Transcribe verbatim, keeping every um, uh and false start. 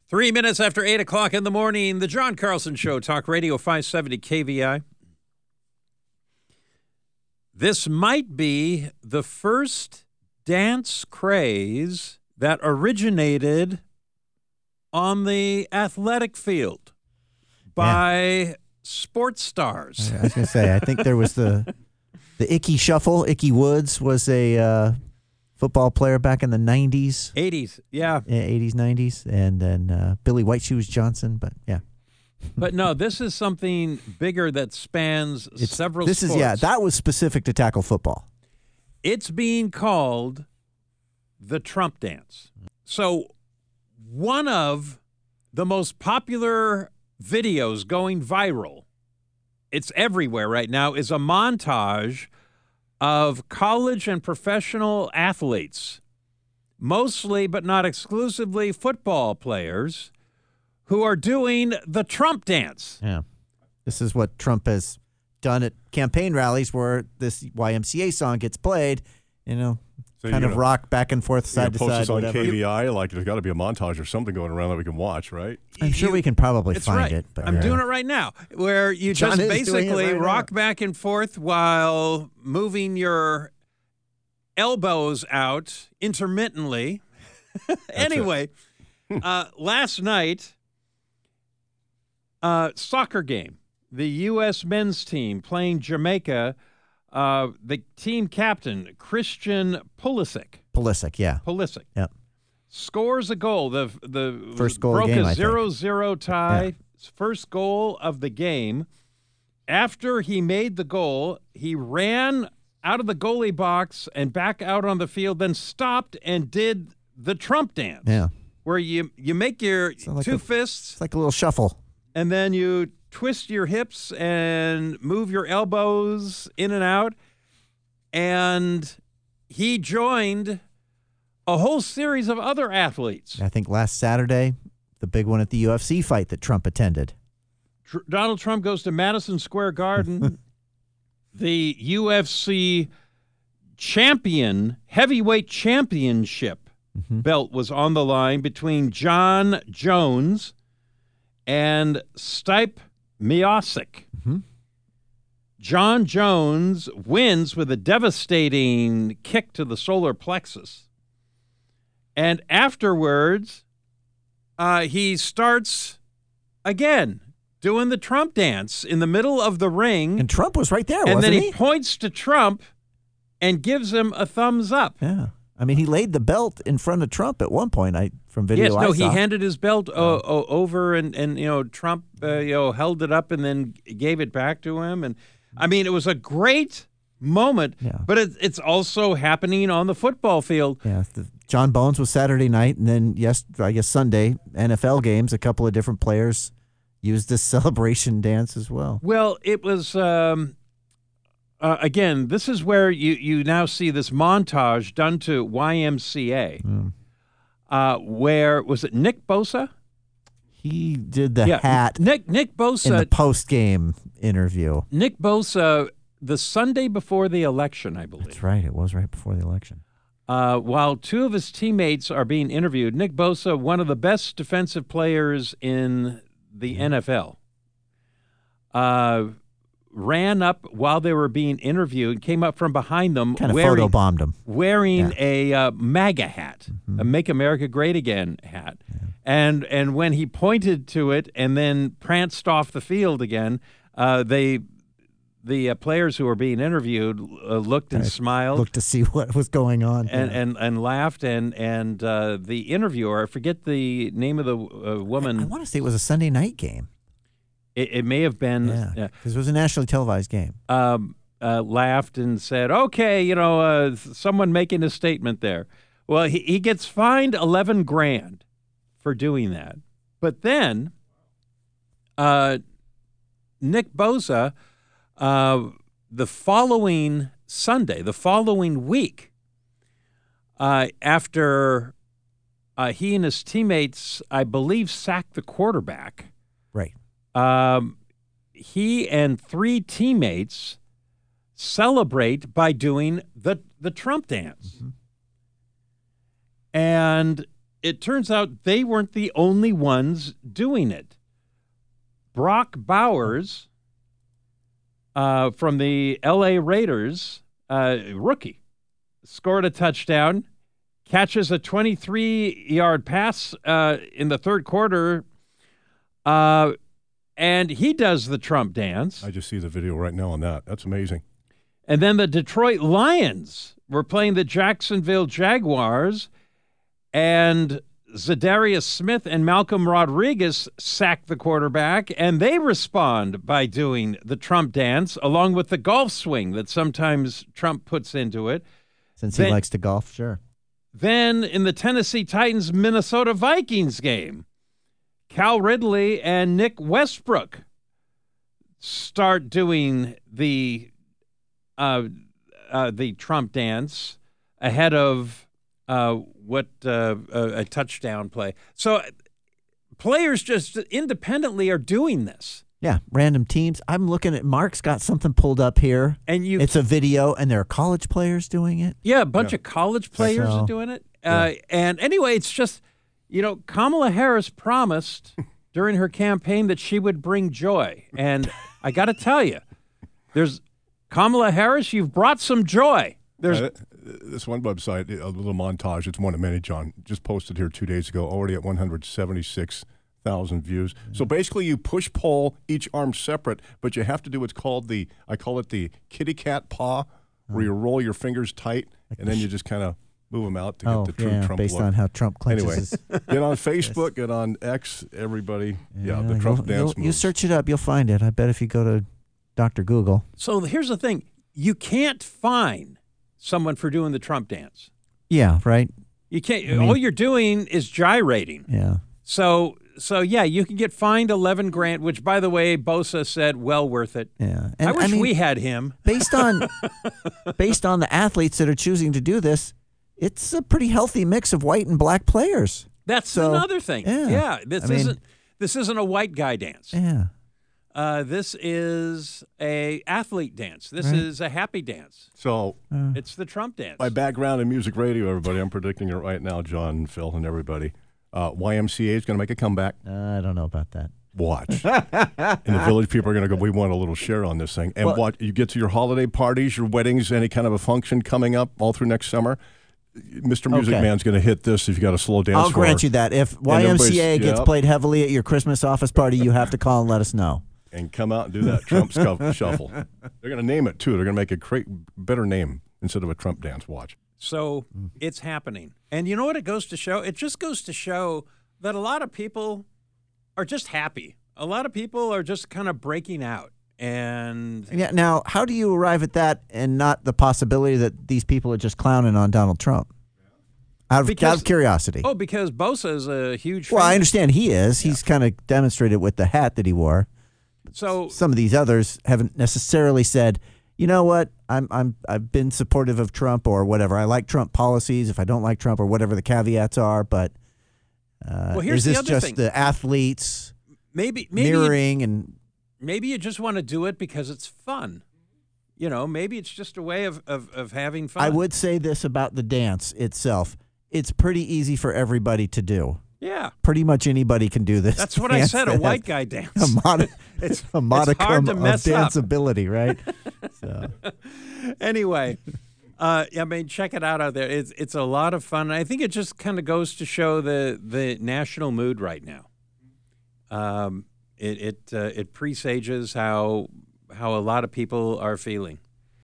Three minutes after eight o'clock in the morning, the John Carlson Show, Talk Radio five seventy K V I. This might be the first dance craze that originated on the athletic field by yeah. sports stars. I was going to say, I think there was the the Ickey Shuffle. Ickey Woods was a uh, football player back in the nineties. eighties, yeah. Yeah, eighties, nineties. And then uh, Billy White Shoes Johnson, but yeah. But no, this is something bigger that spans it's, several this sports. Is, yeah, that was specific to tackle football. It's being called the Trump dance. So one of the most popular videos going viral, it's everywhere right now, is a montage of college and professional athletes, mostly but not exclusively football players, who are doing the Trump dance. Yeah. This is what Trump has done at campaign rallies where this Y M C A song gets played, you know, so kind of gonna, rock back and forth, side to post side. This on whatever. K V I, like there's got to be a montage or something going around that we can watch, right? I'm sure you, we can probably find right. it. But I'm yeah. doing it right now, where you John just basically right rock now. back and forth while moving your elbows out intermittently. Anyway, uh, last night, uh, soccer game, the U S men's team playing Jamaica, uh, the team captain, Christian Pulisic. Pulisic, yeah. Pulisic. Yep. Scores a goal. The the first goal broke of the game, a zero zero tie. Yeah. First goal of the game. After he made the goal, he ran out of the goalie box and back out on the field, then stopped and did the Trump dance. Yeah. Where you, you make your like two a, fists. It's like a little shuffle. And then you twist your hips and move your elbows in and out. And he joined a whole series of other athletes. I think last Saturday, the big one at the U F C fight that Trump attended. Tr- Donald Trump goes to Madison Square Garden. The U F C champion, heavyweight championship mm-hmm. belt was on the line between John Jones and Stipe Miocic. Mm-hmm. John Jones wins with a devastating kick to the solar plexus. And afterwards, uh, he starts again doing the Trump dance in the middle of the ring. And Trump was right there, and wasn't then he, he? points to Trump and gives him a thumbs up. Yeah. I mean, he laid the belt in front of Trump at one point. I from video yes, I no, saw. he handed his belt uh, oh. over, and, and you know Trump uh, you know held it up and then gave it back to him. And I mean, it was a great moment. Yeah. But it, it's also happening on the football field. Yeah, the, John Bones was Saturday night, and then yes, I guess Sunday N F L games. A couple of different players used this celebration dance as well. Well, it was. Um, Uh, again, this is where you, you now see this montage done to Y M C A, Mm. uh, where, was it Nick Bosa? He did the yeah, hat Nick Nick Bosa, in the post-game interview. Nick Bosa, the Sunday before the election, I believe. That's right. It was right before the election. Uh, while two of his teammates are being interviewed, Nick Bosa, one of the best defensive players in the yeah. N F L, uh, ran up while they were being interviewed, came up from behind them, kind of wearing, photobombed them, wearing yeah. a uh, MAGA hat, mm-hmm. a Make America Great Again hat. Yeah. And and when he pointed to it and then pranced off the field again, uh, they the uh, players who were being interviewed uh, looked and I smiled, looked to see what was going on, and yeah. and, and laughed. And and uh, the interviewer, I forget the name of the uh, woman. I, I want to say it was a Sunday night game. It, it may have been, yeah, because uh, it was a nationally televised game. Um, uh, laughed and said, "Okay, you know, uh, someone making a statement there." Well, he, he gets fined eleven grand for doing that. But then, uh, Nick Bosa, uh, the following Sunday, the following week, uh, after uh, he and his teammates, I believe, sacked the quarterback. Right. Um, he and three teammates celebrate by doing the, the Trump dance. Mm-hmm. And it turns out they weren't the only ones doing it. Brock Bowers uh, from the L A Raiders, uh, rookie, scored a touchdown, catches a twenty-three-yard pass uh, in the third quarter, uh, and he does the Trump dance. I just see the video right now on that. That's amazing. And then the Detroit Lions were playing the Jacksonville Jaguars, and Zadarius Smith and Malcolm Rodriguez sack the quarterback, and they respond by doing the Trump dance along with the golf swing that sometimes Trump puts into it. Since then, he likes to golf, sure. Then in the Tennessee Titans-Minnesota Vikings game, Cal Ridley and Nick Westbrook start doing the uh, uh, the Trump dance ahead of uh, what uh, a, a touchdown play. So players just independently are doing this. Yeah, random teams. I'm looking at Mark's got something pulled up here. And you, it's a video, and there are college players doing it. Yeah, a bunch yeah. of college players so, are doing it. Uh, yeah. And anyway, it's just, you know, Kamala Harris promised during her campaign that she would bring joy. And I got to tell you, there's Kamala Harris, you've brought some joy. There's uh, this one website, a little montage. It's one of many, John, just posted here two days ago, already at one hundred seventy-six thousand views. Mm-hmm. So basically you push pull each arm separate, but you have to do what's called the, I call it the kitty cat paw, where you roll your fingers tight, like and then you just kind of move them out to oh, get the true yeah, Trump based look. on how Trump clenches anyway, his... get on Facebook, yes. Get on X, everybody. Yeah, yeah the Trump you'll, dance you'll, moves. You search it up, you'll find it. I bet if you go to Doctor Google. So here's the thing. You can't fine someone for doing the Trump dance. Yeah, right? You can't. I mean, all you're doing is gyrating. Yeah. So... So, yeah, you can get fined eleven grand, which, by the way, Bosa said, well worth it. Yeah. And I wish I mean, we had him. Based on based on the athletes that are choosing to do this, it's a pretty healthy mix of white and black players. That's so, another thing. Yeah. yeah this I mean, isn't this isn't a white guy dance. Yeah. Uh, this is a athlete dance. This right. is a happy dance. So uh, it's the Trump dance. My background in music radio, everybody, I'm predicting it right now, John, Phil, and everybody. Uh, Y M C A is going to make a comeback. Uh, I don't know about that. Watch. And the village people are going to go, we want a little share on this thing. And well, watch, you get to your holiday parties, your weddings, any kind of a function coming up all through next summer. Mister Music okay. Man's going to hit this if you got a slow dance I'll floor. grant you that. If Y M C A gets yep. played heavily at your Christmas office party, you have to call and let us know. And come out and do that Trump shuffle. They're going to name it, too. They're going to make a great, better name instead of a Trump dance. Watch. So it's happening. And you know what it goes to show? It just goes to show that a lot of people are just happy. A lot of people are just kind of breaking out. And yeah, now, how do you arrive at that and not the possibility that these people are just clowning on Donald Trump? Out of, because, out of curiosity. Oh, because Bosa is a huge fan. Well, I understand he is. Yeah. He's kind of demonstrated with the hat that he wore. So some of these others haven't necessarily said, you know what, I'm I'm I've been supportive of Trump or whatever. I like Trump policies. If I don't like Trump or whatever the caveats are, but uh, well, here's is this the other just thing. the athletes maybe, maybe mirroring you, and maybe you just want to do it because it's fun. You know, maybe it's just a way of, of, of having fun. I would say this about the dance itself. It's pretty easy for everybody to do. Yeah. Pretty much anybody can do this. That's what I said, a white guy dance. A, mod- it's a modicum it's of danceability, right? So. Anyway, uh, I mean, check it out out there. It's it's a lot of fun. I think it just kind of goes to show the, the national mood right now. Um, it it uh, it presages how how a lot of people are feeling.